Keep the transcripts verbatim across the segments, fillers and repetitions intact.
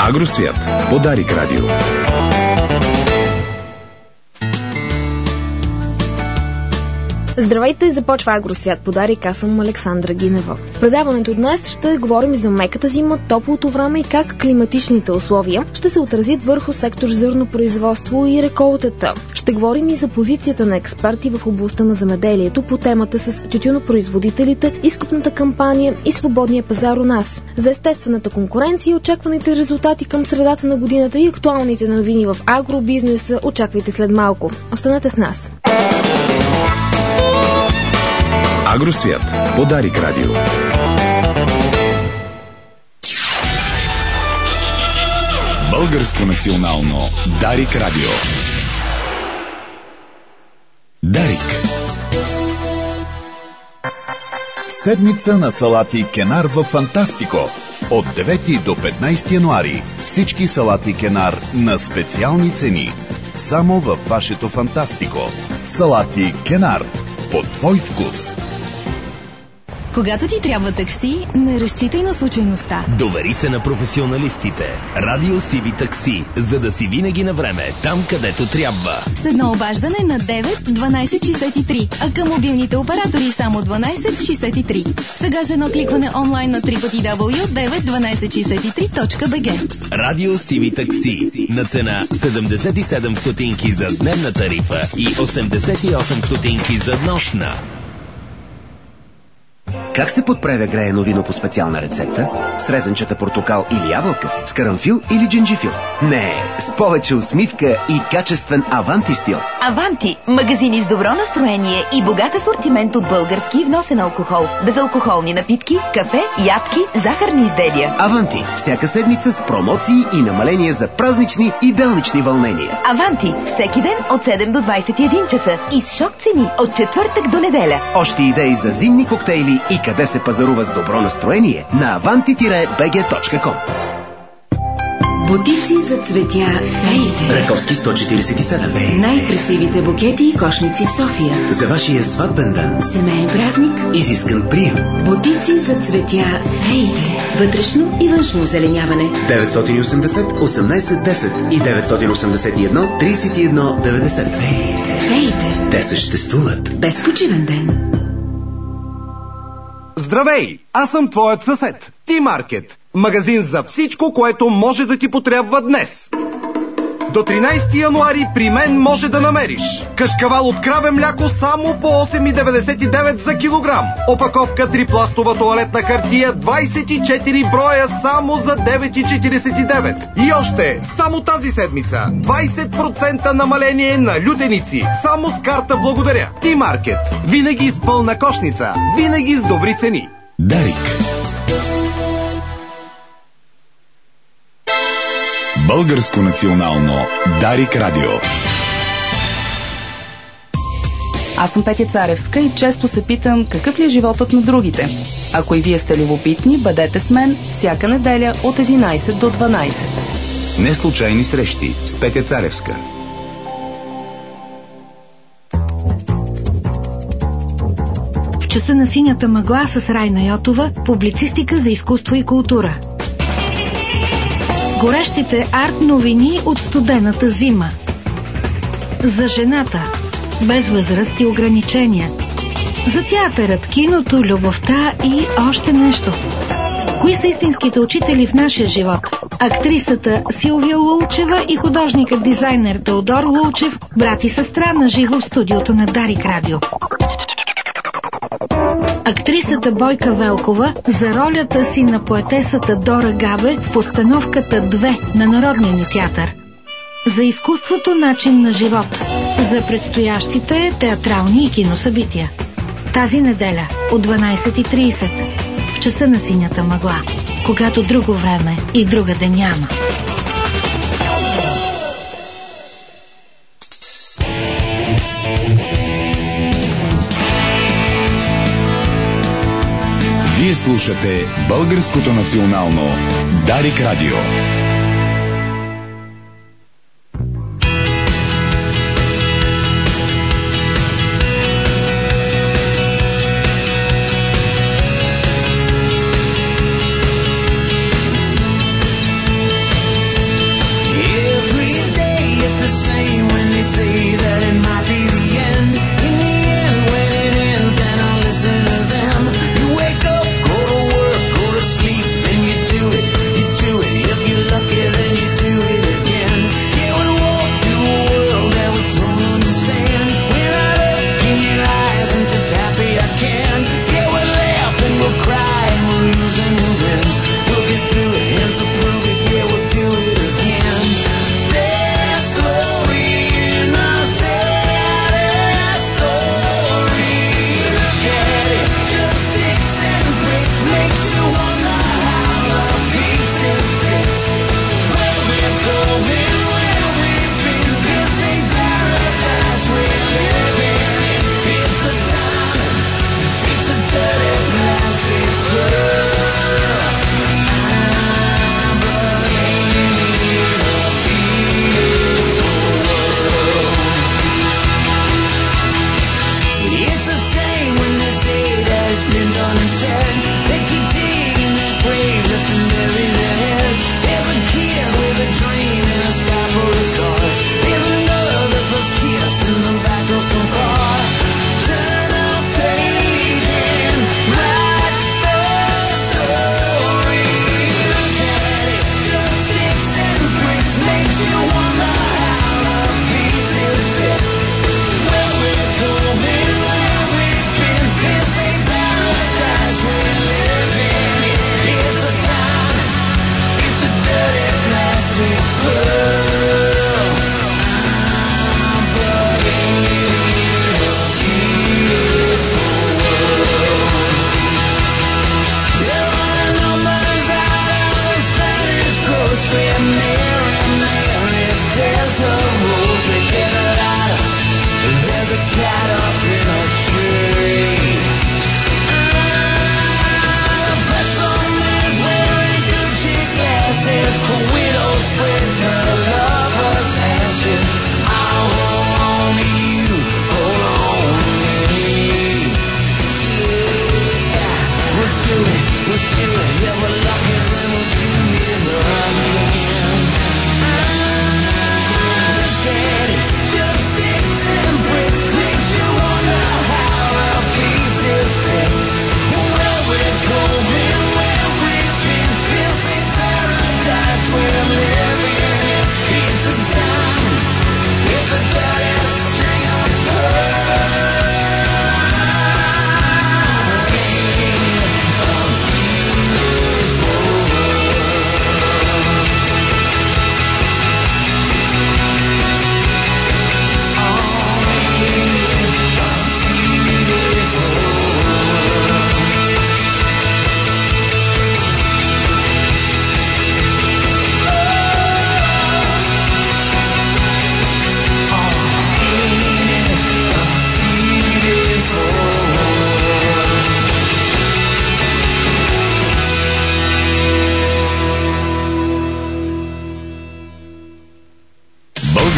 Агросвят по Дарик Радио. Здравейте, започва Агросвят по Дарик, аз съм Александра Гинева. В предаването днес ще говорим за меката зима, топлото време и как климатичните условия ще се отразят върху сектор зърнопроизводство и реколтата. Ще говорим и за позицията на експерти в областта на земеделието по темата с тютюнопроизводителите, изкупната кампания и свободния пазар у нас. За естествената конкуренция, очакваните резултати към средата на годината и актуалните новини в агробизнеса очаквайте след малко. Останете с нас. Агросвят по Дарик Радио. Българско национално Дарик Радио. Дарик. Седмица на салати Кенар в Фантастико. От девети до петнайсети януари всички салати Кенар на специални цени. Само във вашето Фантастико. Салати Кенар. По твой вкус. Когато ти трябва такси, не разчитай на случайността. Довери се на професионалистите. Радио Си Ви Такси, за да си винаги на време, там където трябва. С едно обаждане на девет дванайсет шейсет и три, а към мобилните оператори само дванайсет шейсет и три. Сега с едно кликване онлайн на дабъл ю дабъл ю дабъл ю точка девет дванайсет шейсет и три точка би джи. Радио Си Ви Такси на цена седемдесет и седем стотинки за дневна тарифа и осемдесет и осем стотинки за нощна. Как се подправя греено вино по специална рецепта? С резенчата портокал или ябълка? С карамфил или джинджифил? Не, с повече усмивка и качествен Аванти стил. Аванти – магазини с добро настроение и богат асортимент от български и вносен алкохол, безалкохолни напитки, кафе, ядки, захарни изделия. Аванти – всяка седмица с промоции и намаления за празнични и делнични вълнения. Аванти – всеки ден от седем до двайсет и един часа и с шок цени от четвъртък до неделя. Още идеи за зимни коктейли и къде се пазарува с добро настроение на аванти би джи точка ком. Бутици за цветя Феите. Раковски сто четирийсет и седем. Най-красивите букети и кошници в София. За вашия сватбен ден. Семейен празник. Изискан прием. Бутици за цветя Феите. Вътрешно и външно озеленяване. деветстотин и осемдесет осемнайсет десет и деветстотин осемдесет и едно трийсет и едно деветдесет. Феите. Те съществуват. Без почивен ден. Здравей! Аз съм твоят съсед. Ти-маркет. Магазин за всичко, което може да ти потребва днес. До тринайсети януари при мен може да намериш кашкавал от краве мляко само по осем деветдесет и девет за килограм. Опаковка трипластова тоалетна хартия двайсет и четири броя само за девет четирийсет и девет. И още, само тази седмица двайсет процента намаление на лютеници. Само с карта благодаря. Ти-маркет. Винаги с пълна кошница. Винаги с добри цени. Дарик. Българско национално Дарик Радио. Аз съм Петя Царевска и често се питам какъв ли е животът на другите. Ако и вие сте любопитни, бъдете с мен всяка неделя от единайсет до дванайсет. Неслучайни срещи с Петя Царевска. В часа на синята мъгла с Райна Йотова, публицистика за изкуство и култура. Горещите арт-новини от студената зима. За жената, без възраст и ограничения. За театърът, киното, любовта и още нещо. Кои са истинските учители в нашия живот? Актрисата Силвия Лулчева и художникът дизайнер Теодор Лулчев, брат и сестра, на живо в студиото на Дарик Радио. Актрисата Бойка Велкова за ролята си на поетесата Дора Габе в постановката две на Народния ни театър. За изкуството начин на живот. За предстоящите театрални и киносъбития. Тази неделя от дванайсет и трийсет в часа на синята мъгла, когато друго време и другаде няма. Вие слушате Българското национално Дарик Радио.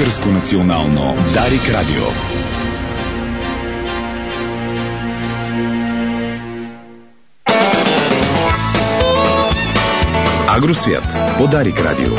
Българско национално Дарик Радио. Агросвят по Дарик Радио.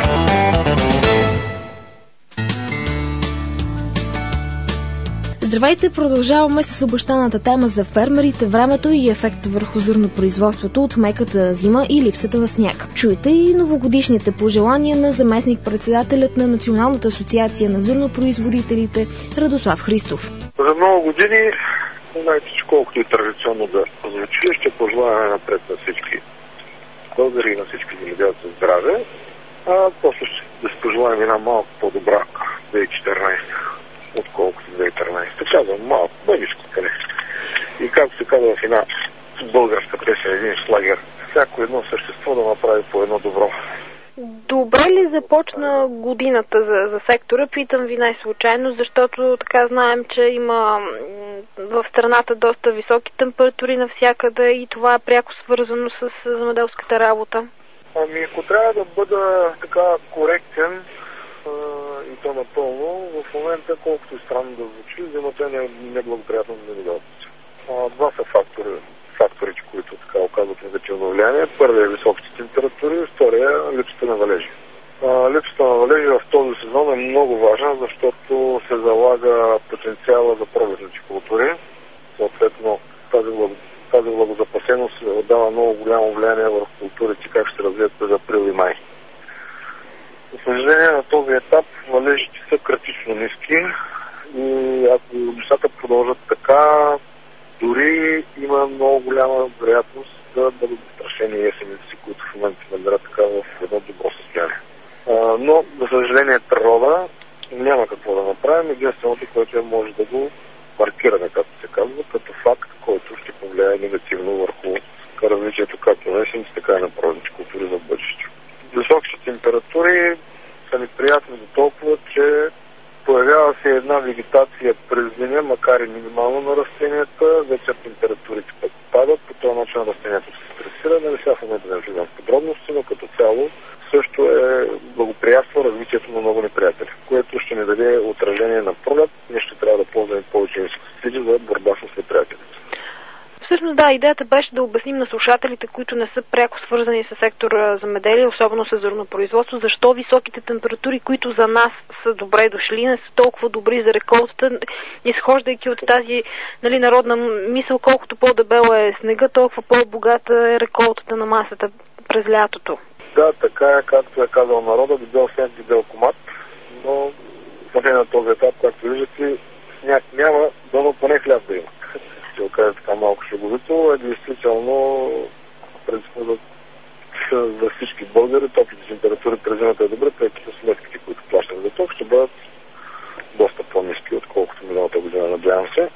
Здравейте, продължаваме с обещаната тема за фермерите, времето и ефекта върху зърнопроизводството от меката зима и липсата на сняг. Чуйте и новогодишните пожелания на заместник-председателят на Националната асоциация на зърнопроизводителите Радослав Христов. За много години, знаете, че колкото и традиционно да звучи, ще пожелаваме напред на всички българи и на всички земеделци здраве, а после ще да се пожелаем една малко по-добра две хиляди и четиринадесета, отколкото две хиляди и тринадесета. Казвам малко, бъдишко къде. И както се казва в една българска песен, един слагер, всяко едно същество да направи по едно добро. Добре ли започна годината за, за сектора? Питам ви най-случайно, защото така знаем, че има в страната доста високи температури навсякъде и това е пряко свързано с земеделската работа. Ами, ако трябва да бъда така коректен а, и то напълно, в момента, колкото и странно да звучи, зимата е неблагоприятна за земеделците. Два са фактори, факторите, които така оказват негативно влияние. Първият е високите температури, втория е липсата на валежи. А, липсата на валежи в този сезон е много важна, защото се залага потенциала за пролетните култури. Съответно, тази, тази влагозапасеност дава много голямо влияние върху културите, как ще се развият през април и май. За съжаление, на този етап валежите са критично ниски и ако нещата продължат така, дори има много голяма вероятност да бъдат застрашени есените си, които в момента се намират така в едно добро състояние. А, но, за съжаление, природа няма какво да направим. Единственото, което може да го маркираме, както се казва, като факт, който ще повлияе негативно върху развитието както на есените, така и на природните култури за бъдеще. Високите температури са неприятни до толкова, че появява се една вегетация през деня, макар и минимално на растенията, вече температурите пък падат, по този начин растението се стресира, нали сега в момента не влизам в подробности, но като цяло също е благоприятства развитието на много неприятели, което ще ни даде отражение на пролет. Ние ще трябва да ползваме повече инсектициди за борба с неприятелите. Всъщност да, идеята беше да обясним на слушателите, които не са пряко свързани с сектора земеделие, особено с зърнопроизводство, защо високите температури, които за нас са добре дошли, не са толкова добри за реколтата, изхождайки от тази, нали, народна мисъл, колкото по-дебела е снега, толкова по-богата е реколтата на масата през лятото. Да, така е, както е казал народа, дебел сняг, дебел комат, но поне на този етап, както виждате, сняг няма, дано поне хляб да има. Ще окаже така малко шеговито, е действително принципно за, за всички българи. Топлите температури през зимата е добре, тъй като сметките, които плащаме за ток, ще бъдат доста по-ниски, отколкото миналата година, надявам се.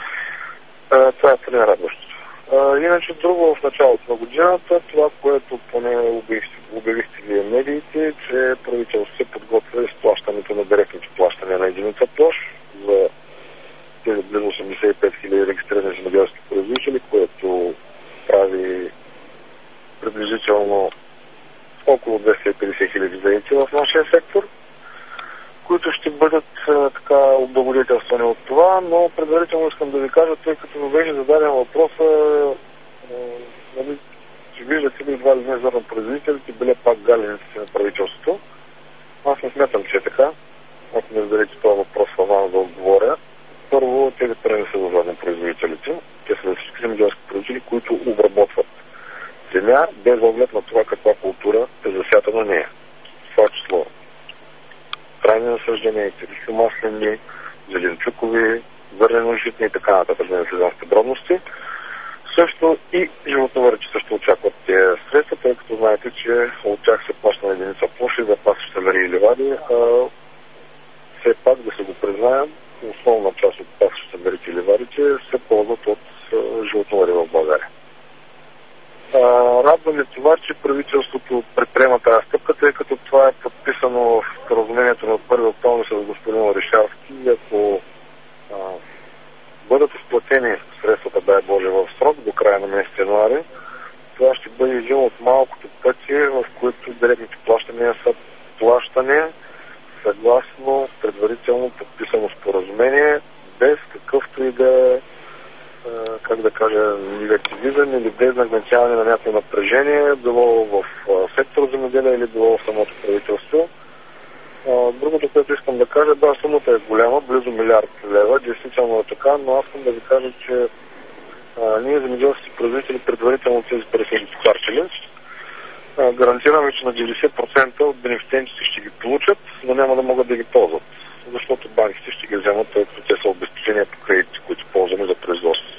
А, това е поне радващото. А, иначе друго в началото на годината, това, което поне обявихте, обявихте вие медиите, че правителството се подготвя изплащането на директните плащания на единица площ за тези близо осемдесет и пет хиляди регистрирани земеделски производители, което прави приблизително около двеста и петдесет хиляди заети в нашия сектор, които ще бъдат а, така облагодетелствани от това, но предварително искам да ви кажа, тъй като ми беше зададен въпроса, нали, че виждате ли едва ли не зърнопроизводителите били пак галениците на правителството. Аз не смятам, че е така. Ако не зададете това въпрос в аванс да отговоря. Първо, тези пари не са за зърнопроизводителите. Те са за всички земеделски производители, които обработват земя, без оглед на това каква култура е засята на нея. Това число трайни насъждения, маслени, зеленчукови, зърнено-житни и така нататък, да не влизам в подробности. Също и животновъдите също очакват тези средства, тъй като знаете, че от тях се плаща на единица площи за пасища, мери и ливади, а все пак да се го признаем, основна част от пасища, мерите и ливадите се ползват от животновъди в България. Радваме това, че правителството предприема тази стъпка, тъй като това е подписано в споразумението на първи октомври с господин Орешарски и ако а, бъдат изплатени средствата, дай Боже, в срок до края на месец януари, това ще бъде един от малкото пъти, в които директните плащания са плащане съгласно предварително било в сектор земеделие или било в самото правителство. Другото, което искам да кажа, да, сумата е голяма, близо милиард лева, действително е така, но аз искам да ви кажа, че а, ние земеделските производители предварително тези пари са ги похарчили. Гарантираме, че на деветдесет процента от бенефициентите ще ги получат, но няма да могат да ги ползват, защото банките ще ги вземат, тъй като те са обезпечения по кредити, които ползваме за производството.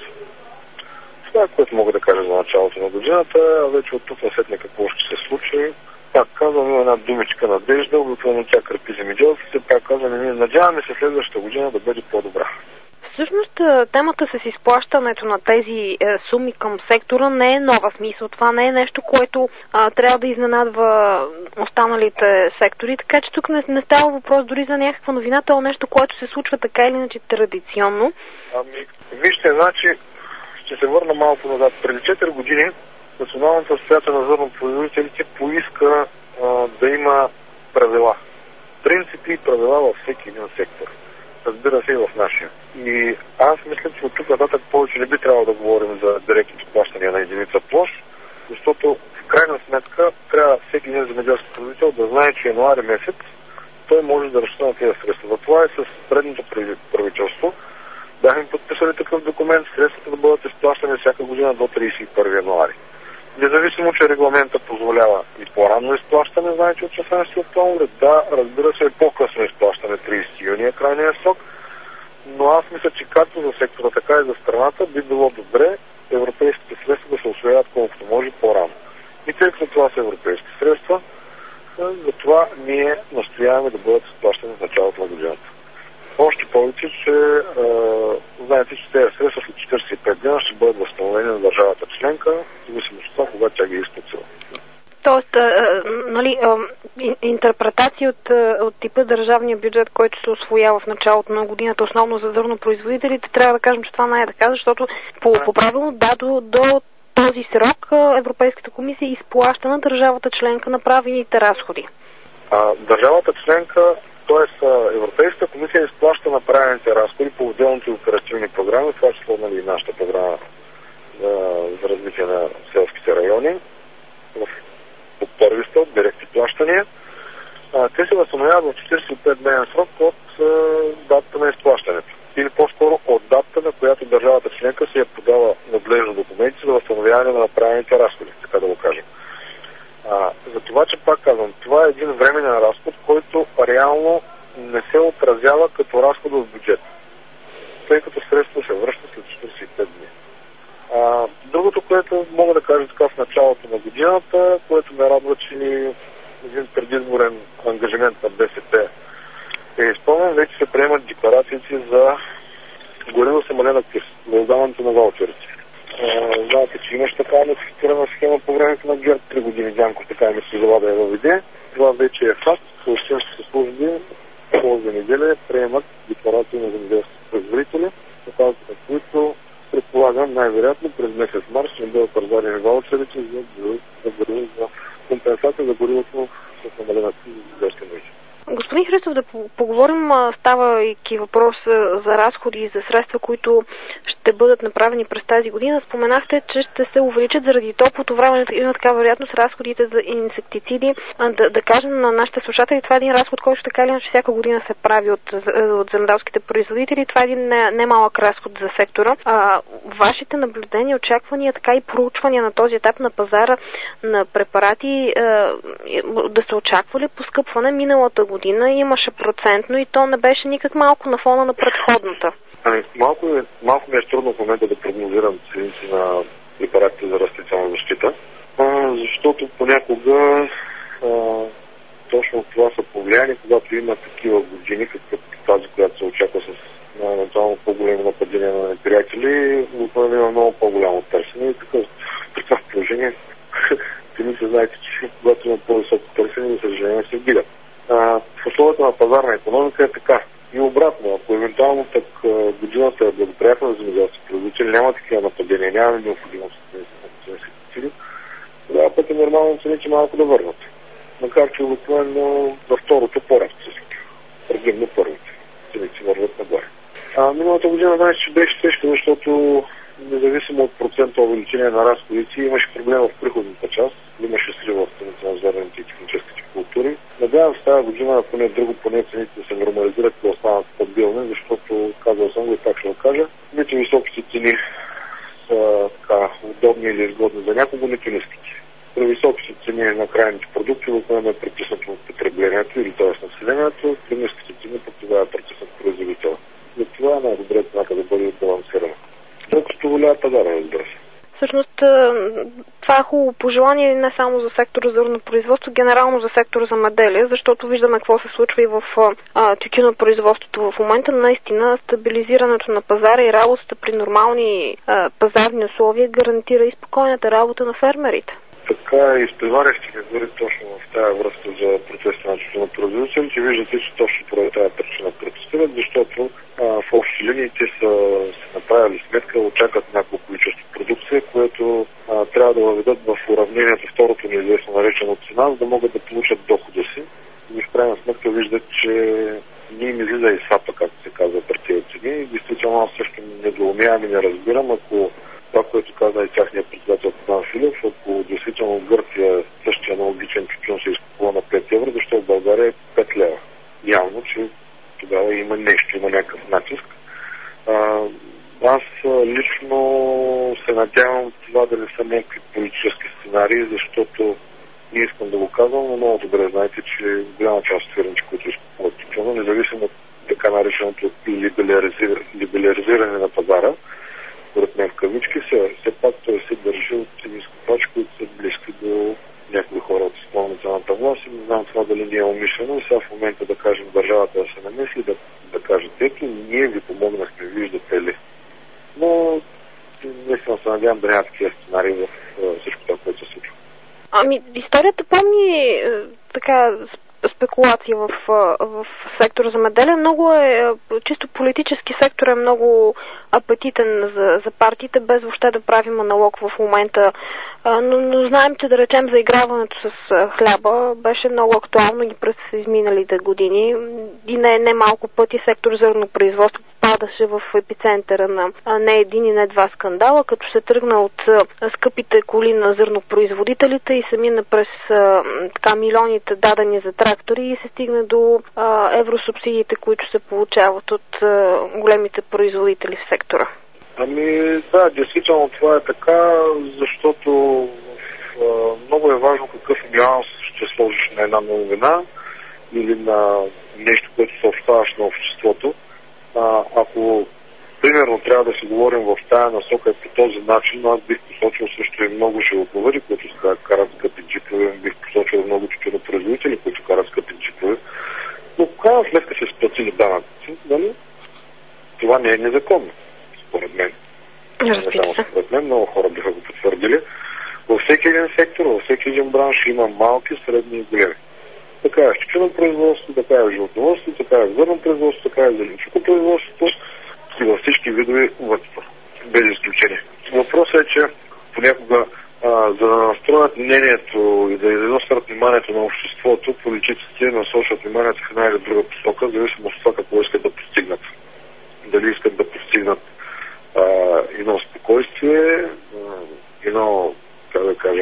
Това е, което мога да кажа за началото на годината, а вече от тук насетне какво ще се случи. Пак казвам, има една думичка надежда, обикновено тя крепи земеделците, пак казвам, ние надяваме се следващата година да бъде по-добра. Всъщност темата с изплащането на тези е, суми към сектора не е нова, смисъл. Това не е нещо, което а, трябва да изненадва останалите сектори, така че тук не, не става въпрос дори за някаква новина, това е нещо, което се случва така или иначе традиционно. Ами, вижте, значи, ще се върна малко назад. Преди четири години Националната асоциация на зърнопроизводителите поиска а, да има правила. Принципи и правила във всеки един сектор. Разбира се и в нашия. И аз мисля, че от тук нататък повече не би трябвало да говорим за директните плащания на единица площ, защото в крайна сметка трябва всеки един земеделски производител да знае, че януари месец той може да разчита на тези средства. Затова и с предното правителство бяхме подписали такъв документ, средствата да бъдат изплащани всяка година до тридесет и първи януари. Независимо, че регламента позволява и по-ранно изплащане, знаете, от шестнадесети октомври, да, разбира се, и по-късно изплащане, тридесети юни е крайния срок, но аз мисля, че както за сектора, така и за страната би било добре европейските средства да се усвояват колкото може по-рано. И тъй като това са европейски средства, затова ние настояваме да бъдат изплащани в началото на годината. Още повече, че е, знаете, че тези средства след четиридесет и пет дена ще бъдат възстановени на държавата членка, в зависимост от това, когато тя ги е изплатила. Тоест, а, нали, а, интерпретация от, от типа държавния бюджет, който се усвоява в началото на годината, основно за зърнопроизводителите, трябва да кажем, че това не е така, защото по, по правило, да, до, до този срок Европейската комисия изплаща на държавата членка направените разходи. А, държавата членка, т.е. Европейската комисия изплаща направените разходи по отделните оперативни програми, това число, нали, нашата програма за, за развитие на селските райони, в, по първи стълб, директни плащания. А, те се възстановяват в четиридесет и пет дневен срок от а, датата на изплащането. Или по-скоро от датата, на която държавата членка се е подала надлежно документи за възстановяване на направените разходи, така да го кажем. А, за това, че пак казвам, това е един временен разход, който реално не се отразява като разход в бюджет, тъй като средство се връща след четиридесет и пет дни. А, другото, което мога да кажа така в началото на годината, което ме радва, че един предизборен ангажимент на БСП е изпълнен, вече се приемат декларациите за гориво самолен актив, за издаването на ваучерите. Знаете, че имаш така нотифицирана схема по времето на ГЕРБ, три години Дянков така и мисли за да я въведе. Това вече е факт. Общинските служби по земеделие приемат декларации на земеделските производители, които предполагам най-вероятно през месец март ще бъдат раздадени ваучерите за, за, за, за компенсация за горивото с намален актив за земеделски нужди. Господин Христов, да поговорим, става и въпрос за разходи и за средства, които ще бъдат направени през тази година. Споменахте, че ще се увеличат заради топлото време, има така вероятност разходите за инсектициди. Да, да кажем на нашите слушатели, това е един разход, който така или иначе всяка година се прави от, от земеделските производители. Това е един немалък разход за сектора. А, вашите наблюдения, очаквания, така и проучвания на този етап на пазара на препарати, а, да се очаква ли поскъпване? Миналата година имаше процентно и то не беше никак малко на фона на предходната. Ами, малко, е, малко ми е трудно в момента да прогнозирам цените на препаратите за растителна защита, а, защото понякога а, точно това са повлияни, когато има такива години, като тази, която се очаква с евентуално по-големи нападения на неприятели, но има много по-голямо търсене и такъв, при това положение цените, знаете, че когато има по-високо търсене, за съжаление се вдигат. В условията на пазарна икономика е така. И обратно, ако евентуално так годината е благоприятна за земеделски производители, няма такива нападения, няма необходимост да се инсектициди, тогава пък е нормално цените малко да върнат. Макар че обикновено за второто по-рядко се случва. Предимно първите. Цените върват нагоре. А миналата година, знаеш, че беше тежко, защото независимо от процента увеличение на разходите, имаше проблем в приходната част, имаше срив в цените на зърнените и техническите култури. Надявам се тази година, ако не друго, поне цените да се нормализират и да останат стабилни, защото, казал съм го и пак ще го кажа, нито високите цени са така удобни или изгодни за някого, нито ниските. При високите цени на крайните продукти обикновено е притиснато от потреблението или т.е. населението, при ниските цени пък това е притиснат производител. За това е най-добре цената да бъде балансирана. Докато воля пазара, разбира се. Всъщност, това е хубаво пожелание не само за сектора зърно производство, генерално за сектора земеделие, защото виждаме какво се случва и в тютюнопроизводството в момента. Наистина, стабилизирането на пазара и работата при нормални а, пазарни условия гарантира и спокойната работа на фермерите. Така изпреваряхте ме дори точно в тази връзка за протеста на тютюнопроизводителите. Виждате, че точно поради тази причина протестират, защото а, в общи линии те са се направили сметка, очакват някакво количество продукция, което а, трябва да въведат в уравнението второто неизвестно наречено цена, за да могат да получат дохода си. И в крайна сметка виждат, че не им излиза и сапа, както се казва, при тези цени. Действително аз също недоумявам и не разбирам, ако това, което каза и тяхният председател Петър Филев, ако действително в Гърция същия аналогичен тютюн се изкупува на пет евро, защо в България е пет лева. Явно, че тогава има нещо, има някакъв натиск. А, аз лично се надявам това да не са някакви политически сценарии, защото не искам да го казвам, но много добре знаете, че голяма част от фирмите, които изкупуват тютюна, независимо от така нареченото либерализиране на пазара, според мен в кавички, все, все пак той се държи от цени изкупачи, които са близки до някои хора от изпълнителната власт и не знам това дали не е умишлено. Сега в момента да кажем държавата да се намесли, да, да кажат, ето, ние ви помогнахме, виждате ли. Но наистина се надявам да няма такива сценарии в всичко това, което се случва. Ами, историята помни е, така спекулация в, в сектора земеделие. Много е, чисто политически сектор е много апетитен за, за партиите, без въобще да правим аналог в момента. Но, но знаем, че да речем за играването с хляба беше много актуално и през изминалите години. И не, не малко пъти сектор зърнопроизводство падаше в епицентъра на не един и не два скандала, като се тръгна от скъпите коли на зърнопроизводителите и се мина през така милионите дадени за трактори и се стигна до а, евросубсидиите, които се получават от а, големите производители в сектора. Ами да, действително това е така, защото а, много е важно какъв нюанс ще сложиш на една новина или на нещо, което съобщаваш на обществото. А, ако примерно трябва да си говорим в тая насока по този начин, аз бих посочил също и много животновъди, които карат скъпи джипове, бих посочил много тютюнопроизводители, които карат скъпи джипове. Но в крайна сметка се сплатили данъци, нали? Това не е незаконно, според мен. Не само според мен, много хора биха го потвърдили. Във всеки един сектор, във всеки един бранш има малки, средни и големи. Така е в тютюнопроизводство, така е в животновъдство, така е в зърнопроизводство, така е в зеленчукопроизводството и във всички видове вътства, без изключение. Въпросът е, че понякога, а, за да настроят мнението и да износят вниманието на обществото, политиците насочат вниманието в една или друга посока, зависимо от това какво искат да постигнат. Дали искат да постигнат а, едно спокойствие, а, едно, как да кажа,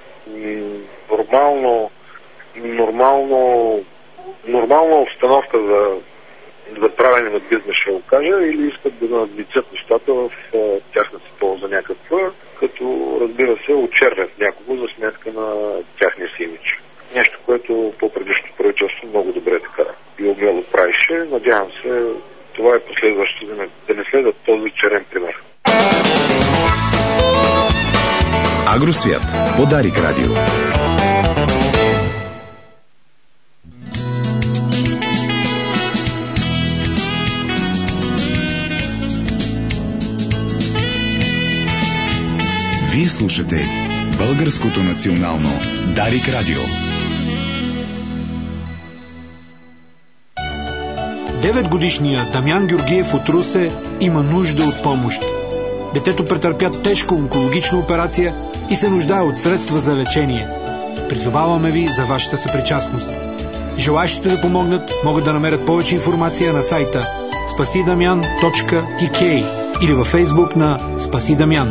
нормално нормално нормална обстановка за, за правене на бизнес, ще го кажа, или искат да надвицат нещата в а, тяхната полза някаква, като, разбира се, очернят някого за сметка на тяхния си имидж. Нещо, което по-предишното правителство много добре така и умело правише. Надявам се, това е последващо да не, да не следват този черен пример. Агросвят. Подарик радио. Вие слушате Българското национално Дарик радио. Деветгодишният Дамян Георгиев от Русе има нужда от помощ. Детето претърпя тежка онкологична операция и се нуждае от средства за лечение. Призоваваме ви за вашата съпричастност. Желаещите да помогнат могат да намерят повече информация на сайта спаси дамян точка ти кей или във Фейсбук на Спаси Дамян.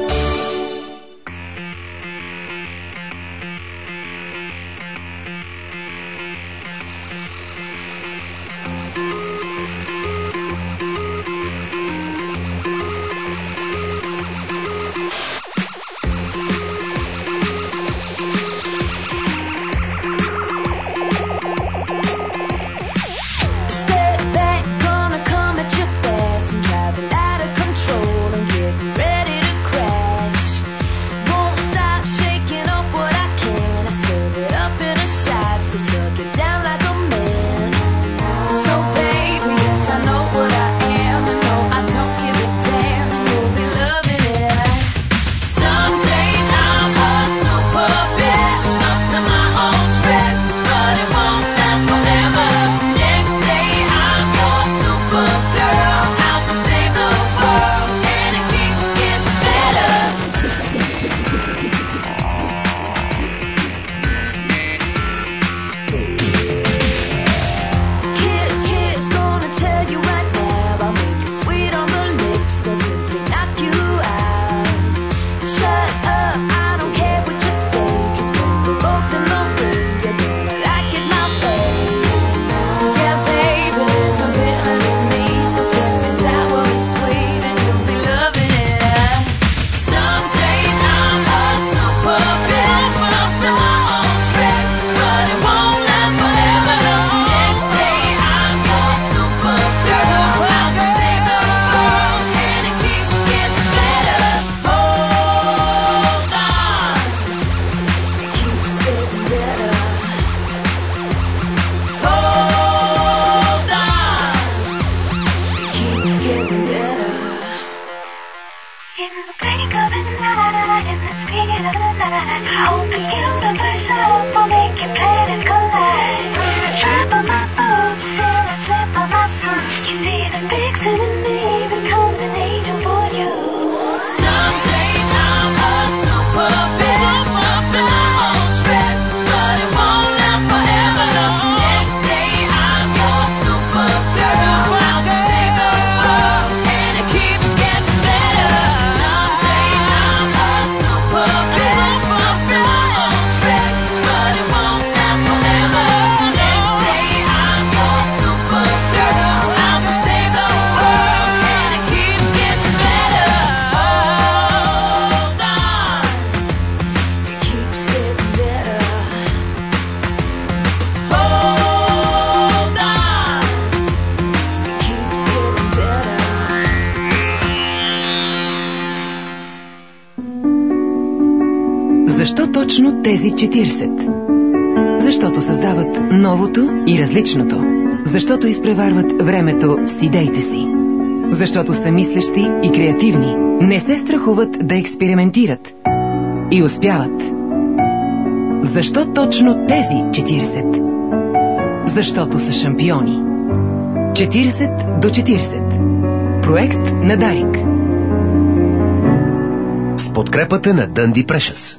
Защо точно тези четиридесет? Защото създават новото и различното. Защото изпреварват времето с идеите си. Защото са мислещи и креативни. Не се страхуват да експериментират. И успяват. Защо точно тези четиридесет? Защото са шампиони. четиридесет до четиридесет. Проект на Дарик. С подкрепата на Dundee Precious.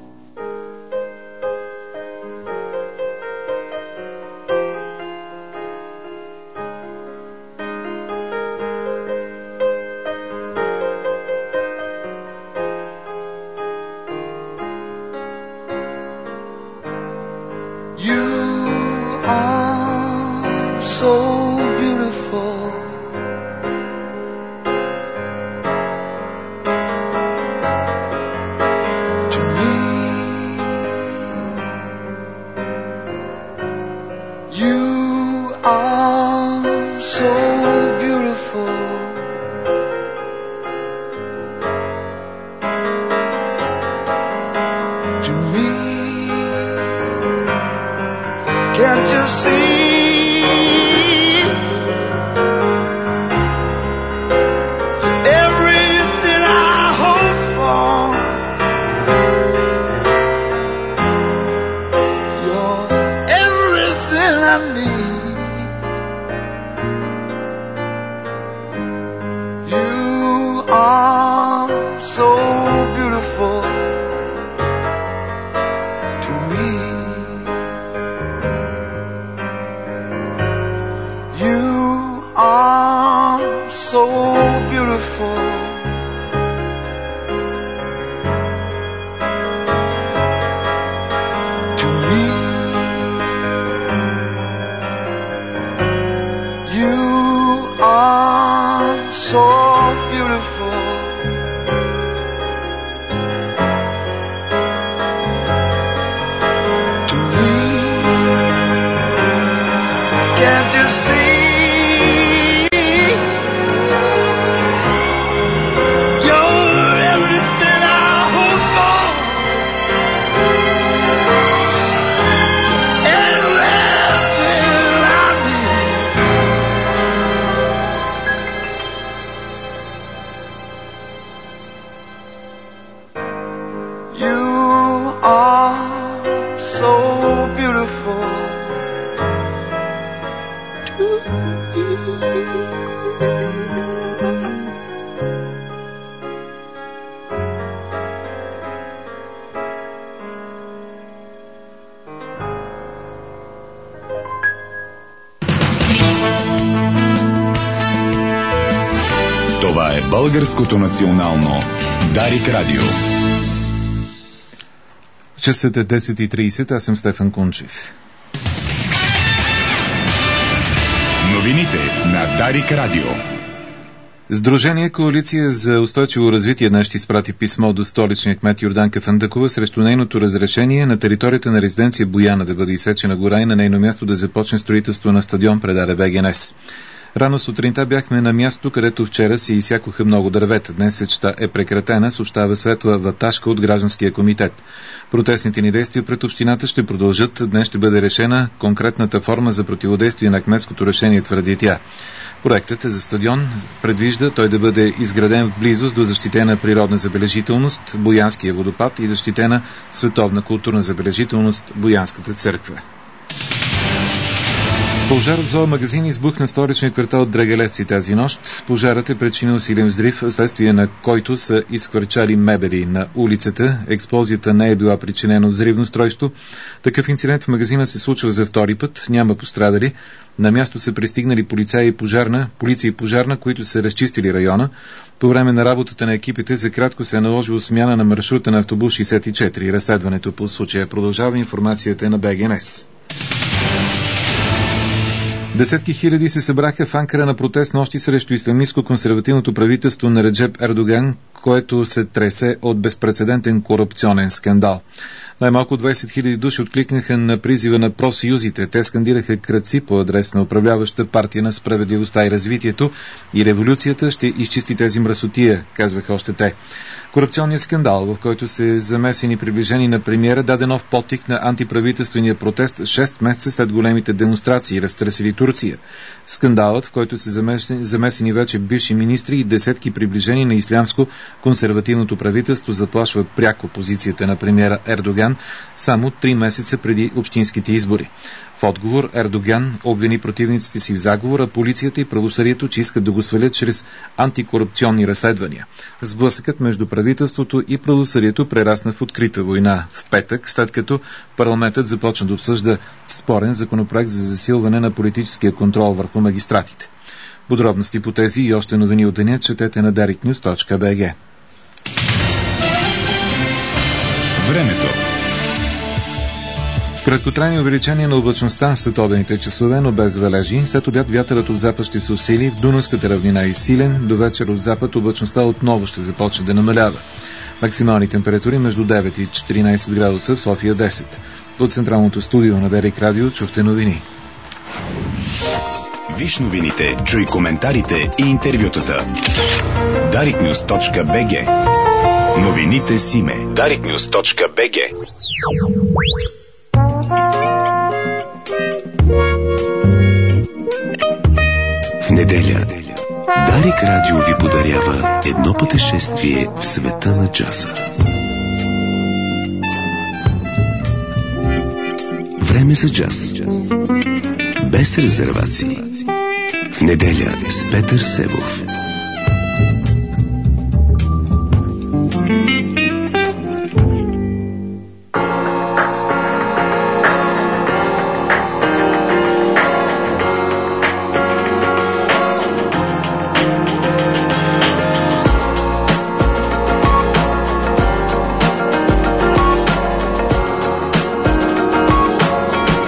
So beautiful. you see? You're everything I hope for, and everything I need. You are so beautiful to me. Това е Българското национално Дарик Радио. Часът е десет и тридесет, аз съм Стефан Кунчев. Новините на Дарик Радио. Сдружение Коалиция за устойчиво развитие днес ще изпрати писмо до столичния кмет Йорданка Фандъкова срещу нейното разрешение на територията на резиденция Бояна да бъде изсечена гора и на нейно място да започне строителство на стадион, предаде БГНС. Рано сутринта бяхме на място, където вчера се изсякоха много дървета. Днес сечта е прекратена, съобщава Светла Ваташка от Гражданския комитет. Протестните ни действия пред общината ще продължат. Днес ще бъде решена конкретната форма за противодействие на кметското решение, твърди тя. Проектът за стадион предвижда той да бъде изграден в близост до защитена природна забележителност Боянския водопад и защитена световна културна забележителност Боянската църква. Пожар от зоомагазин избухна столичния квартал Драгелевци тази нощ. Пожарът е причинил силен взрив, вследствие на който са изхвърчали мебели на улицата. Експлозията не е била причинена от взривно устройство. Такъв инцидент в магазина се случва за втори път. Няма пострадали. На място са пристигнали полицаи и пожарна, полиция и пожарна, които са разчистили района. По време на работата на екипите за кратко се е наложило смяна на маршрута на автобус шейсет и четири. Разследването по случая продължава, информацията на БГНС. Десетки хиляди се събраха в Анкара на протест нощи срещу исламистко-консервативното правителство на Реджеп Ердоган, което се тресе от безпрецедентен корупционен скандал. Най-малко двадесет хиляди души откликнаха на призива на профсъюзите. Те скандираха крадци по адрес на управляваща партия на справедливостта и развитието и революцията ще изчисти тези мръсотия, казваха още те. Корупционният скандал, в който се замесени приближени на премиера, даде нов подтик на антиправителствения протест шест месеца след големите демонстрации, разтърсили Турция. Скандалът, в който се замесени, замесени вече бивши министри и десетки приближени на ислямско-консервативното правителство, заплашва пряко позицията на премиера Ердоган само три месеца преди общинските избори. В отговор Ердоган обвини противниците си в заговор, а полицията и правосъдието, че искат да го свалят чрез антикорупционни разследвания. Сблъсъкът между правителството и правосъдието прерасна в открита война в петък, след като парламентът започна да обсъжда спорен законопроект за засилване на политическия контрол върху магистратите. Подробности по тези и още новини от деня четете на дарик нюз точка би джи. Времето. Краткотрайни увеличения на облачността в следобедните часове, но без валежи. След обяд вятърът от запад ще се усили, в Дунавската равнина е силен, до вечер от запад облачността отново ще започне да намалява. Максимални температури между девет и четиринадесет градуса, в София десет. От централното студио на Дарик Радио чухте новини. Виж новините, чуй коментарите и интервютата. дарик нюз точка би джи. Новините с име. дарик нюз точка би джи. В неделя Дарик Радио ви подарява едно пътешествие в света на джаза. Време за джаз. Без резервации. В неделя с Петър Себов.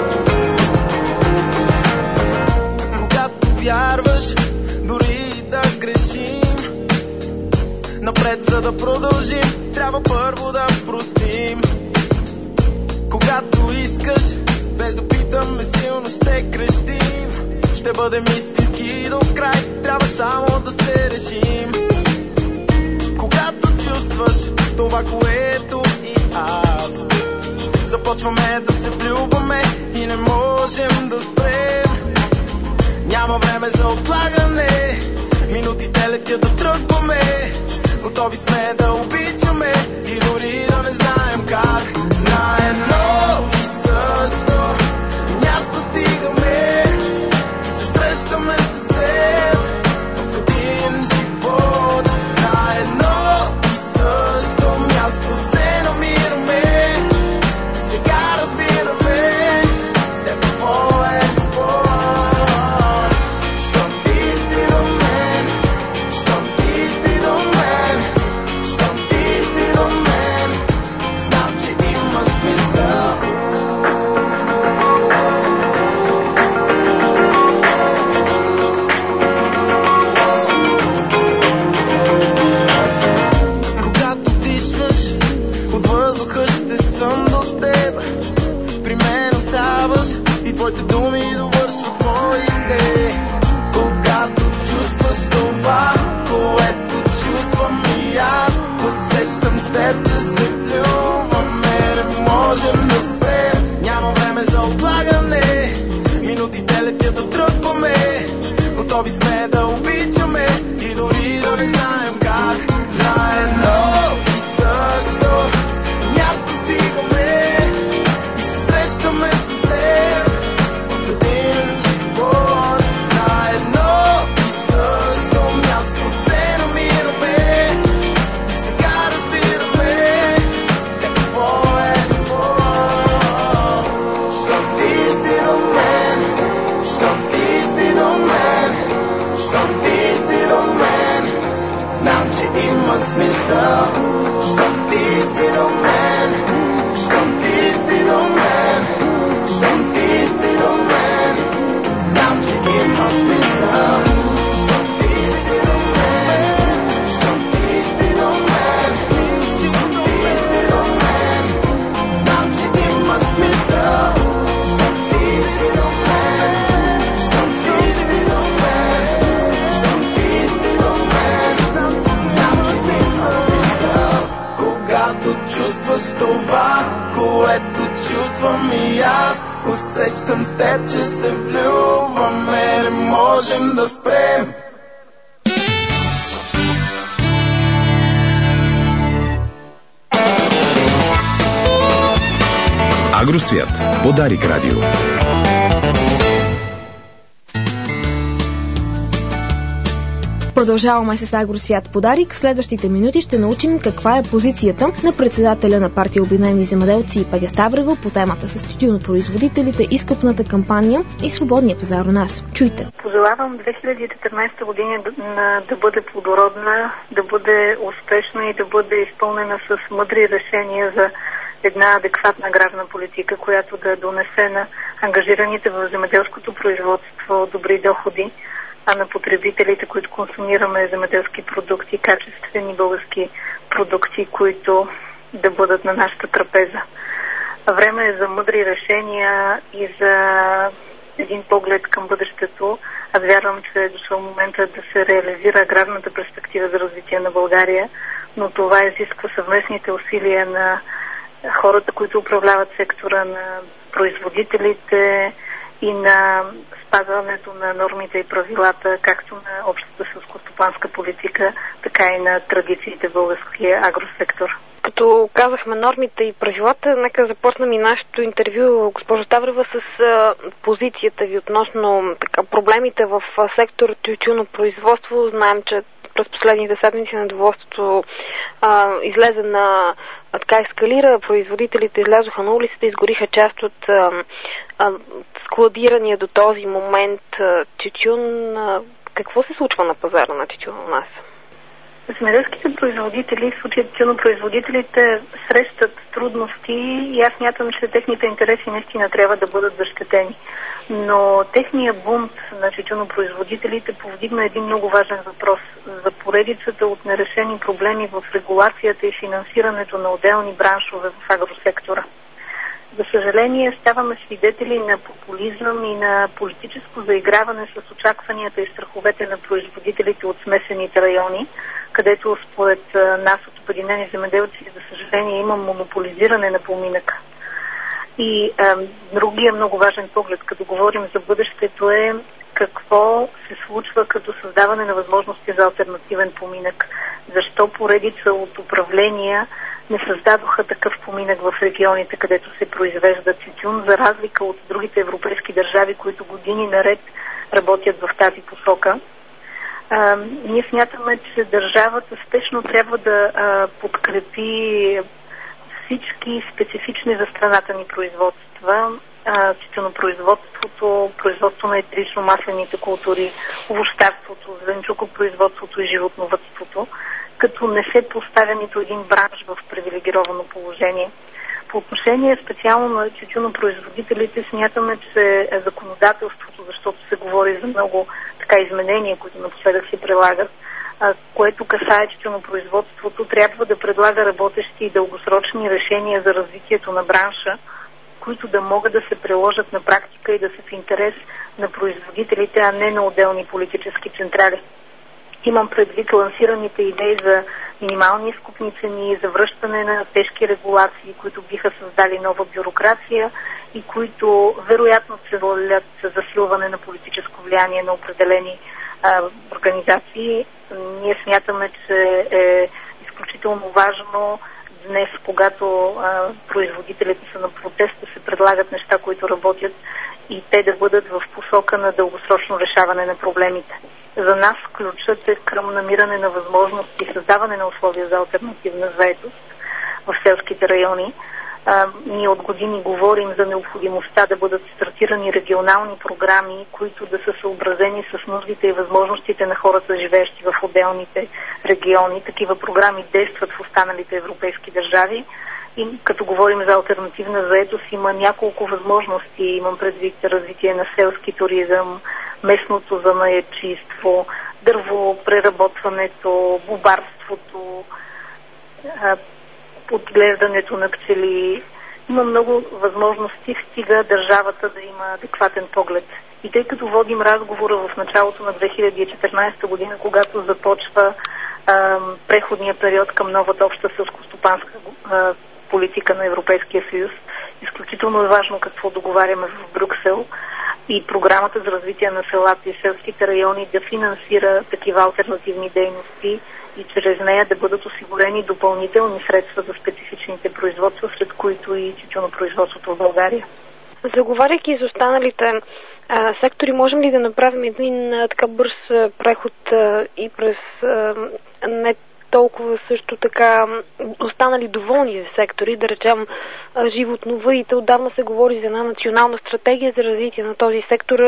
Вярваш, дори да ще бъдем истински до край. Трябва само да се решим. Когато чувстваш това, което и аз, започваме да се влюбваме и не можем да спрем. Няма време за отлагане, минутите летят да тръгваме. Готови сме да обичаме и дори да не знаем как. На едно и също място стигаме и се срещаме с теб в един живот. На едно и също място се намираме и сега разбираме все какво е любов. Щом ти си до мен, щом ти си до мен, щом ти си до мен, знам, че има смисъл. Когато дишваш, от въздуха ще съм до теб. При мен оставаш и твоите думи довършват моите. Когато чувстваш това, което чувствам и аз, усещам с теб, че се влюбваме. Не можем да спрем, няма време за отлагане, минутите летят да тръгваме. Готови сме да обичаме и дори да не знаем как. Заедно и също място стигаме и се срещаме с теб в един живот. На едно и също място се намираме и сега разбираме с какво е любов. Щом ти си до мен, щом ти си до мен, щом ти си до мен, знам, че има смисъл. Щом ти си до мен, щом ти си до мен, щом ти си до мен, знам, че има смисъл. Щом ти си до мен, щом ти си до мен, щом ти си до мен, знам, че има смисъл. Щом ти си до мен, щом ти си до мен, щом ти си до мен, знам, че има смисъл. Когато чувстваш това, което чувствам и аз, усещам с теб, че се влюбваме. Не можем да спрем. Агросвят. Подарик радио. Продължаваме с Агросвят подарик. В следващите минути ще научим каква е позицията на председателя на партия Обединени земеделци Петя Ставрева по темата с тютюнопроизводителите, изкупната кампания и свободния пазар у нас. Чуйте. Пожелавам две хиляди и четиринадесета година да, да бъде плодородна, да бъде успешна и да бъде изпълнена с мъдри решения за една адекватна аграрна политика, която да донесе на ангажираните в земеделското производство добри доходи, а на потребителите, които консумираме земеделски продукти, качествени български продукти, които да бъдат на нашата трапеза. Време е за мъдри решения и за един поглед към бъдещето. Аз вярвам, че е дошъл момента да се реализира аграрната перспектива за развитие на България, но това изисква съвместните усилия на хората, които управляват сектора, на производителите и на спазването на нормите и правилата, както на общата селскостопанска политика, така и на традициите в българския агросектор. Като казахме нормите и правилата, нека започнем и нашето интервю, госпожо Ставрева, с а, позицията ви относно така, проблемите в а, сектор тютюнопроизводство. Знаем, че през последните седмици недоволството а, излезе на а, така ескалира. Производителите излязоха на улицата, изгориха част от а, а, складирания до този момент а, тютюн. А, какво се случва на пазара на тютюн у нас? Земеделските производители, в случая тютюнопроизводителите, срещат трудности и аз смятам, че техните интереси наистина трябва да бъдат защитени. Но техният бунт на тютюнопроизводителите повдигна един много важен въпрос за поредицата от нерешени проблеми в регулацията и финансирането на отделни браншове в агросектора. За съжаление, ставаме свидетели на популизъм и на политическо заиграване с очакванията и страховете на производителите от смесените райони, където според нас от Обединени земеделци, за съжаление, има монополизиране на поминъка. И а, другия много важен поглед, като говорим за бъдещето, е какво се случва като създаване на възможности за алтернативен поминък. Защо поредица от управления не създадоха такъв поминък в регионите, където се произвежда тютюн, за разлика от другите европейски държави, които години наред работят в тази посока. А, ние смятаме, че държавата спешно трябва да а, подкрепи всички специфични за страната ни производства, тютюнопроизводството, производство на етерично-маслените култури, овощарството, зеленчукопроизводството и животновъдството, като не се поставя нито един бранш в привилегировано положение. По отношение специално на тютюнопроизводителите смятаме, че законодателството, защото се говори за много така изменения, които напоследък се прилагат, което касае тютюнопроизводството, трябва да предлага работещи и дългосрочни решения за развитието на бранша, които да могат да се приложат на практика и да са в интерес на производителите, а не на отделни политически централи. Имам предвид лансираните идеи за минимални изкупни цени, за връщане на тежки регулации, които биха създали нова бюрокрация и които вероятно целят засилване на политическо влияние на определени а, организации. Ние смятаме, че е изключително важно днес, когато а, производителите са на протест, да се предлагат неща, които работят и те да бъдат в посока на дългосрочно решаване на проблемите. За нас ключът е към намиране на възможности и създаване на условия за алтернативна заетост в селските райони. А, ние от години говорим за необходимостта да бъдат стартирани регионални програми, които да са съобразени с нуждите и възможностите на хората, живеещи в отделните региони. Такива програми действат в останалите европейски държави. И като говорим за алтернативна заетост, има няколко възможности. Имам предвид развитие на селски туризъм, местното занаятчийство, дървопреработването, бубарството, отглеждането на пчели. Има много възможности, стига държавата да има адекватен поглед. И тъй като водим разговора в началото на две хиляди и четиринадесета година, когато започва а, преходния период към новата обща селскостопанска а, политика на Европейския съюз, изключително е важно какво договаряме в Брюксел и програмата за развитие на селата и селските райони да финансира такива алтернативни дейности и чрез нея да бъдат осигурени допълнителни средства за специфичните производства, сред които и тютюнопроизводството в България. Заговаряйки за останалите а, сектори, можем ли да направим един а, така бърз а, преход а, и през а, не толкова също така останали доволни сектори, да речем а, животновъдите? Отдавна се говори за една национална стратегия за развитие на този сектор.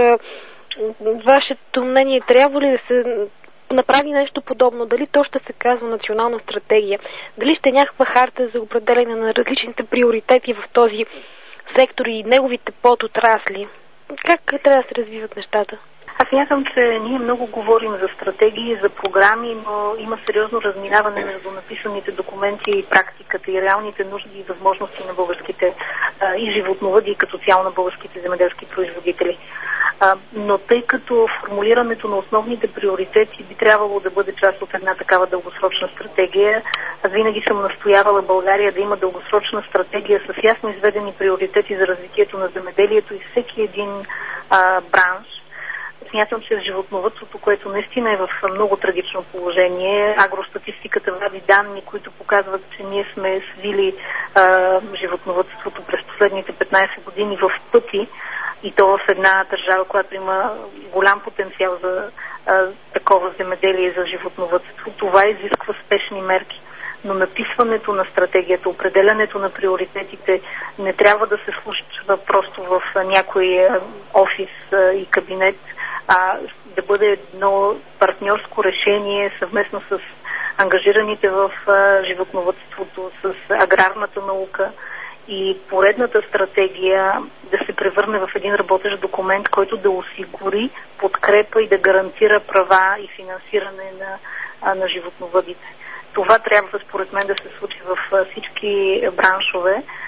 Вашето мнение, трябва ли да се направи нещо подобно? Дали то ще се казва национална стратегия? Дали ще е някаква харта за определение на различните приоритети в този сектор и неговите подотрасли? Как трябва да се развиват нещата? Аз мятам, че ние много говорим за стратегии, за програми, но има сериозно разминаване между написаните документи и практиката и реалните нужди и възможности на българските а, и животновъди и като цяло на българските земеделски производители. А, но тъй като формулирането на основните приоритети би трябвало да бъде част от една такава дългосрочна стратегия, аз винаги съм настоявала България да има дългосрочна стратегия с ясно изведени приоритети за развитието на земеделието и всеки един а, бранш. Смятам, че животновъдството, което наистина е в много трагично положение, агростатистиката вади данни, които показват, че ние сме свили а, животновъдството през последните петнадесет години в пъти, и то в една държава, която има голям потенциал за а, такова земеделие за животновъдство. Това изисква спешни мерки. Но написването на стратегията, определянето на приоритетите не трябва да се случва просто в някой офис и кабинет, а да бъде едно партньорско решение съвместно с ангажираните в животновъдството, с аграрната наука, и поредната стратегия да се превърне в един работещ документ, който да осигури подкрепа и да гарантира права и финансиране на, на животновъдите. Това трябва, според мен, да се случи в всички браншове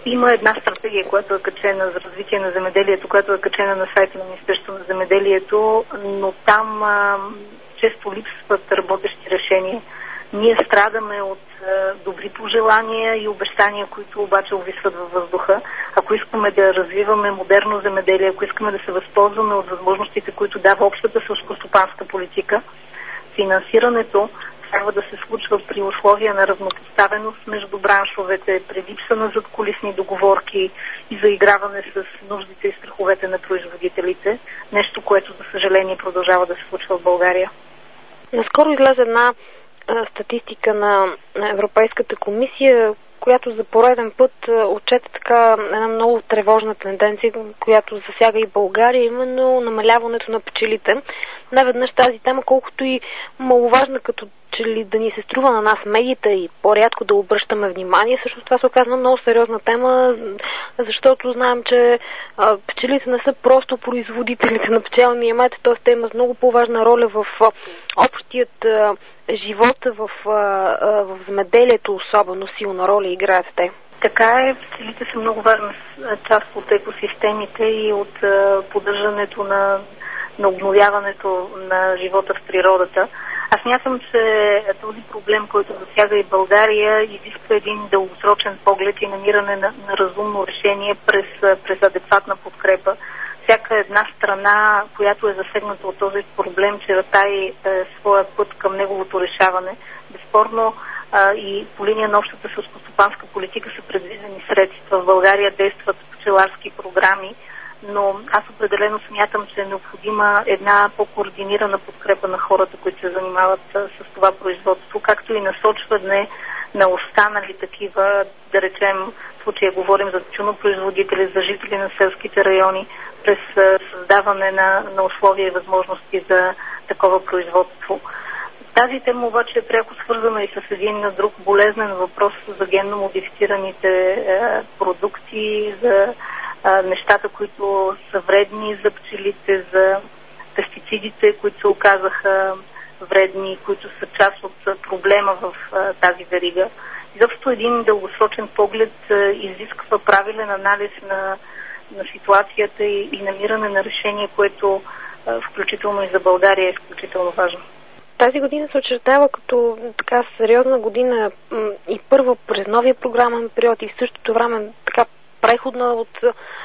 Има една стратегия, която е качена за развитие на земеделието, която е качена на сайта на Министерството на земеделието, но там а, често липсват работещи решения. Ние страдаме от а, добри пожелания и обещания, които обаче увисват във въздуха. Ако искаме да развиваме модерно земеделие, ако искаме да се възползваме от възможностите, които дава общата селскостопанска политика, финансирането трябва да се случва при условия на равнопоставеност между браншовете, при липса на задкулисни договорки и заиграване с нуждите и страховете на производителите. Нещо, което, за съжаление, продължава да се случва в България. Наскоро излезе една а, статистика на, на Европейската комисия, която за пореден път отчете така една много тревожна тенденция, която засяга и България, именно намаляването на пчелите. Неведнъж тази тема, колкото и маловажна като че ли да ни се струва на нас медиите и по-рядко да обръщаме внимание, всъщност това се оказва много сериозна тема, защото знаем, че а, пчелите не са просто производителите на пчелния мед, т.е. те имат много по-важна роля в а, общият а, живот, в, а, а, в земеделието особено силна роля играят те. Така е, пчелите са много важна част от екосистемите и от а, поддържането на, на обновяването на живота в природата. Аз мятам, че този проблем, който засяга и България, изисква един дългосрочен поглед и намиране на, на разумно решение през, през адекватна подкрепа. Всяка една страна, която е засегната от този проблем, чертае е, своя път към неговото решаване. Безспорно а, и по линия на общата селскостопанска политика са предвидени средства. В България действат пчеларски програми, но аз определено смятам, че е необходима една по-координирана подкрепа на хората, които се занимават с това производство, както и насочване на останали такива, да речем, в случая говорим за тютюнопроизводители, за жители на селските райони, през създаване на, на условия и възможности за такова производство. Тази тема обаче е пряко свързана и с един друг болезнен въпрос за генно модифицираните е, продукти, за нещата, които са вредни за пчелите, за пестицидите, които се оказаха вредни, които са част от проблема в а, тази верига. Изобщо един дългосрочен поглед а, изисква правилен анализ на, на ситуацията и, и намиране на решение, което а, включително и за България е изключително важно. Тази година се очертава като така сериозна година и първа през новия програмен период и в същото време така преходна от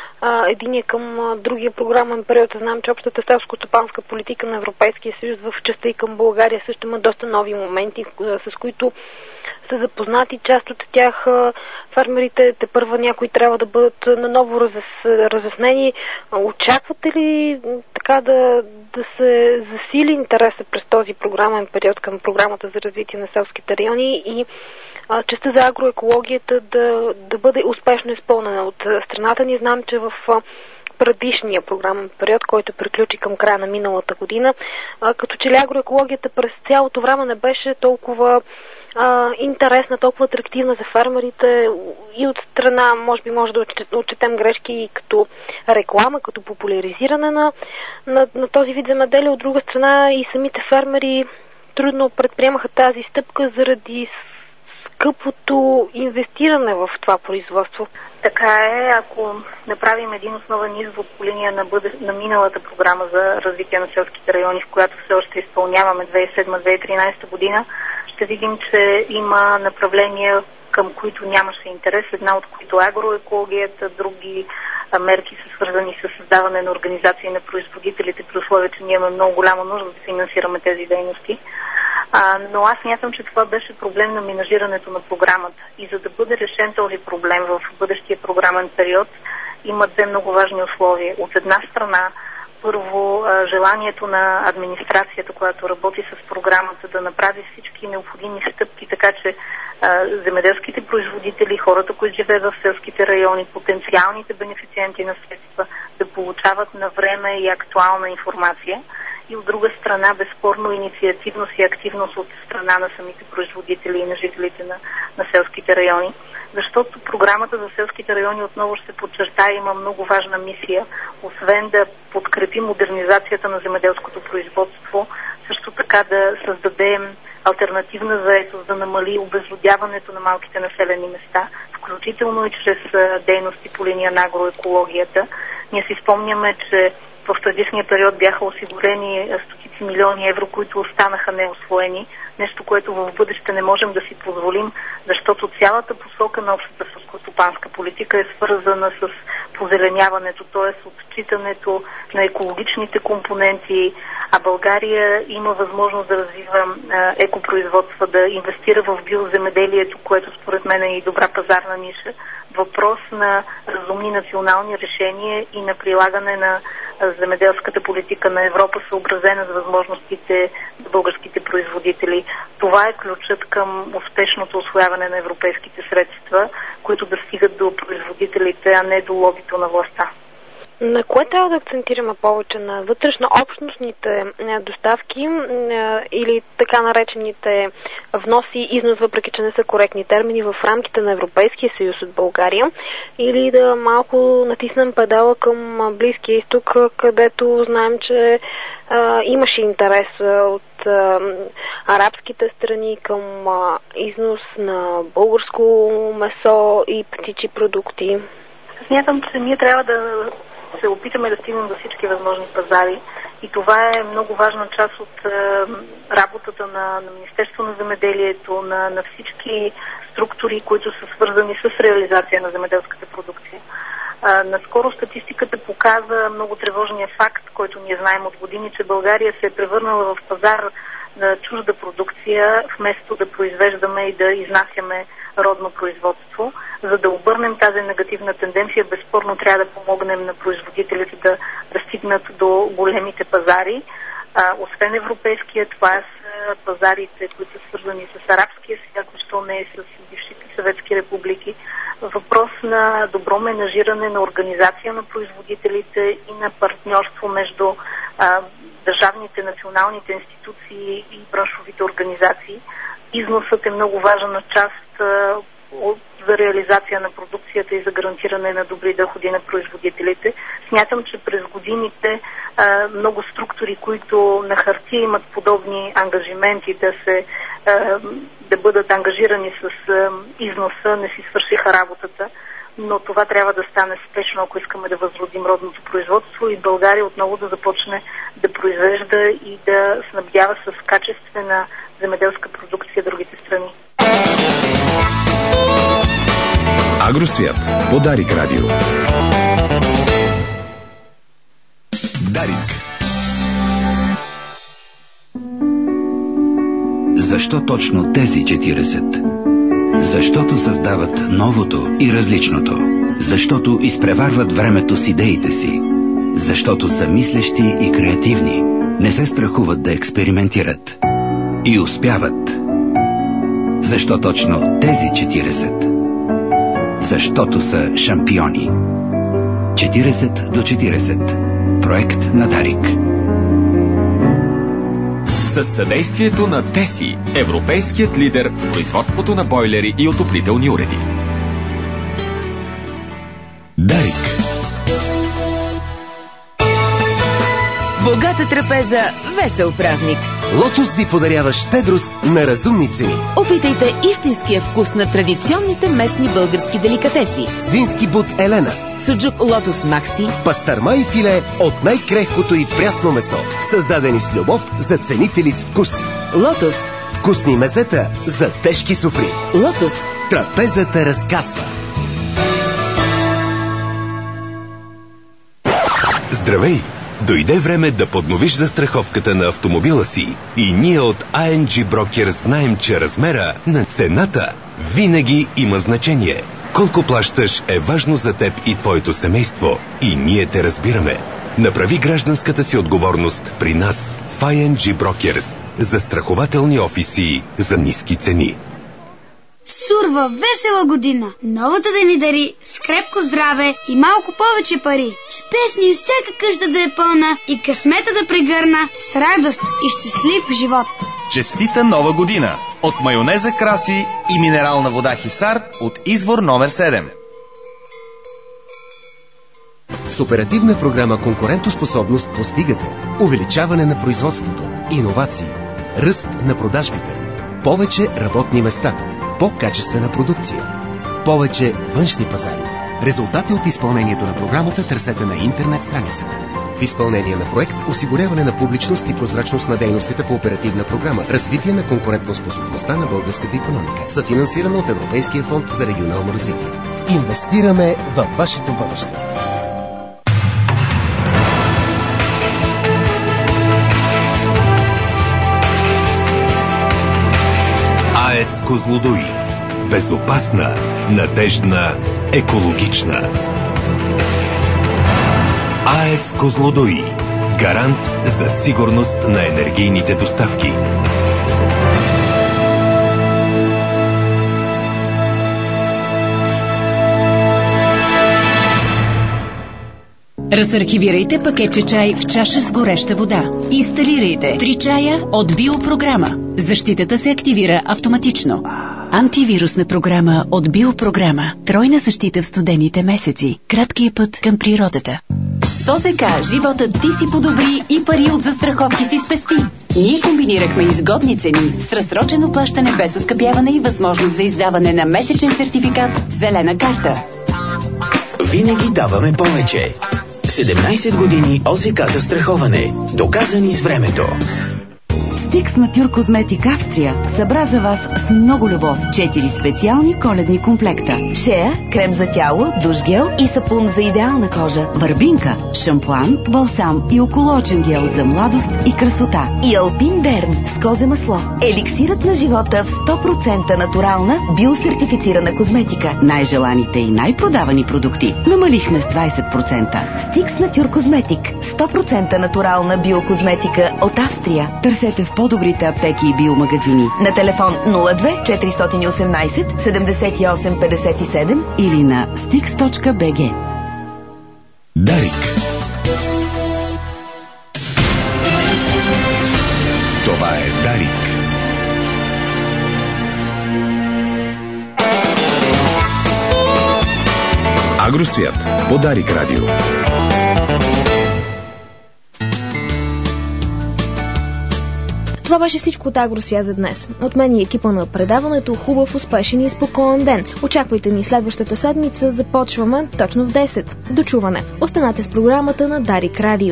а, единия към а, другия програмен период. Знам, че общата селско-стопанска политика на Европейския съюз в частта и към България също има доста нови моменти, а, с които са запознати. Част от тях а, фермерите тепърва някои трябва да бъдат наново разяс, разяснени. Очаквате ли така да, да се засили интереса през този програмен период към програмата за развитие на селските райони и частта за агроекологията да, да бъде успешно изпълнена от страната ни? Знам, че в предишния програмен период, който приключи към края на миналата година, като че ли агроекологията през цялото време не беше толкова а, интересна, толкова атрактивна за фермерите и от страна, може би може да отчетем грешки и като реклама, като популяризиране на, на, на този вид земеделие. От друга страна и самите фермери трудно предприемаха тази стъпка заради скъпото инвестиране в това производство. Така е, ако направим един основен извод по линия на, бъде, на миналата програма за развитие на селските райони, в която все още изпълняваме две хиляди и седма - две хиляди и тринадесета година, ще видим, че има направления, към които нямаше интерес, една от които агроекологията, други мерки са свързани с създаване на организации на производителите, при условие, че ние имаме много голяма нужда да финансираме тези дейности. А, но аз смятам, че това беше проблем на менажирането на програмата. И за да бъде решен този проблем в бъдещия програмен период, има две много важни условия. От една страна, първо, желанието на администрацията, която работи с програмата, да направи всички необходими стъпки, така че а, земеделските производители, хората, които живеят в селските райони, потенциалните бенефициенти на средства, да получават на време и актуална информация. И от друга страна, безспорно, инициативност и активност от страна на самите производители и на жителите на, на селските райони. Защото програмата за селските райони, отново ще се подчертая, има много важна мисия. Освен да подкрепи модернизацията на земеделското производство, също така да създадем алтернативна заетост, да намали обезлюдяването на малките населени места, в включително и чрез дейности по линия на агроекологията. Ние си спомняме, че в предишния период бяха осигурени стотици милиони евро, които останаха неусвоени. Нещо, което в бъдеще не можем да си позволим, защото цялата посока на общата селскостопанска политика е свързана с позеленяването, т.е. отчитането на екологичните компоненти, а България има възможност да развива екопроизводства, да инвестира в биоземеделието, което според мен е и добра пазарна ниша. Въпрос на разумни национални решения и на прилагане на земеделската политика на Европа, съобразена с възможностите на българските производители. Това е ключът към успешното усвояване на европейските средства, които да стигат до производителите, а не до лобито на властта. На кое трябва да акцентираме повече? На вътрешно-общностните доставки или така наречените вноси и износ, въпреки че не са коректни термини, в рамките на Европейския съюз от България, или да малко натиснем педала към Близкия изток, където знаем, че а, имаше интерес от а, арабските страни към а, износ на българско месо и птичи продукти? Смятам, че ние трябва да се опитаме да стигнем до всички възможни пазари и това е много важна част от е, работата на, на Министерство на земеделието, на, на всички структури, които са свързани с реализация на земеделската продукция. А, наскоро статистиката показа много тревожния факт, който ние знаем от години, че България се е превърнала в пазар на чужда продукция, вместо да произвеждаме и да изнасяме родно производство. За да обърнем тази негативна тенденция, безспорно трябва да помогнем на производителите да, да стигнат до големите пазари. А, освен европейския, това са пазарите, които са свързани с арабския свят, защо не и с бившите съветски републики. Въпрос на добро менажиране, на организация на производителите и на партньорство между а, държавните, националните институции и браншовите организации. Износът е много важна част а, от, за реализация на продукцията и за гарантиране на добри доходи на производителите. Смятам, че през годините а, много структури, които на хартия имат подобни ангажименти да се а, да бъдат ангажирани с а, износа, не си свършиха работата. Но това трябва да стане спешно, ако искаме да възродим родното производство и България отново да започне да произвежда и да снабдява с качествена земеделска продукция другите страни. Агросвят по Дарик Радио. Дарик. Защо точно тези четиридесет? Защото създават новото и различното. Защото изпреварват времето с идеите си. Защото са мислещи и креативни. Не се страхуват да експериментират. И успяват. Защо точно тези четиридесет? Защото са шампиони. четиридесет до четиридесет. Проект на Дарик. Със съдействието на Теси, европейският лидер в производството на бойлери и отоплителни уреди. Дарик. Богата трапеза, весел празник. Лотос ви подарява щедрост на разумни цени. Опитайте истинския вкус на традиционните местни български деликатеси. Свински бут Елена, суджук Лотос Макси, пастърма и филе от най-крехкото и прясно месо, създадени с любов за ценители с вкус. Лотос. Вкусни мезета за тежки суфри. Лотос. Трапезата разкасва. Здравей! Дойде време да подновиш застраховката на автомобила си. И ние от ай ен джи Brokers знаем, че размера на цената винаги има значение. Колко плащаш е важно за теб и твоето семейство. И ние те разбираме. Направи гражданската си отговорност при нас в ай ен джи Brokers. Застрахователни офиси за ниски цени. Сурва весела година! Новата да ни дари с крепко здраве и малко повече пари. С песни всяка къща да е пълна и късмета да прегърна с радост и щастлив живот. Честита нова година! От майонеза Краси и минерална вода Хисар от извор номер седем. С оперативна програма Конкурентоспособност постигате увеличаване на производството, иновации, ръст на продажбите, повече работни места, по-качествена продукция. Повече външни пазари. Резултати от изпълнението на програмата търсете на интернет страницата. В изпълнение на проект осигуряване на публичност и прозрачност на дейностите по оперативна програма развитие на конкурентоспособността на българската икономика, съфинансирана от Европейския фонд за регионално развитие. Инвестираме във вашето бъдеще. АЕЦ Козлодуй. Безопасна, надеждна, екологична. АЕЦ Козлодуй. Гарант за сигурност на енергийните доставки. Разархивирайте пакетче чай в чаша с гореща вода. Инсталирайте три чая от биопрограма. Защитата се активира автоматично. Антивирусна програма от биопрограма. Тройна защита в студените месеци. Краткият път към природата. С ОЗК животът ти си подобри и пари от застраховки си спести. Ние комбинирахме изгодни цени с разсрочено плащане без оскъпяване и възможност за издаване на месечен сертификат зелена карта. Винаги даваме повече. седемнайсет години ОЗК застраховане. Доказани с времето. Стикс Натюр Козметик Австрия събра за вас с много любов четири специални коледни комплекта. Шея, крем за тяло, душ гел и сапун за идеална кожа. Върбинка, шампуан, балсам и околочен гел за младост и красота. И Алпин Дерм с козе масло. Еликсирът на живота в сто процента натурална, биосертифицирана козметика. Най-желаните и най-продавани продукти намалихме с двайсет процента. Стикс Натюр Козметик. сто процента натурална биокозметика от Австрия. Търсете в по-добрите аптеки и биомагазини. На телефон нула две четиристотин и осемнайсет седемдесет и осем петдесет и седем или на стикс точка би джи. Дарик. Това е Дарик. Агросвят по Дарик радио. Това беше всичко от Агросвят за днес. От мен и екипа на предаването хубав, успешен и спокоен ден. Очаквайте ни следващата седмица. Започваме точно в десет. До чуване. Останете с програмата на Дарик Радио.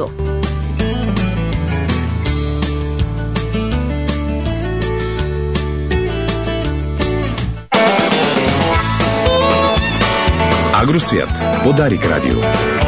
Агросвят по Дарик радио.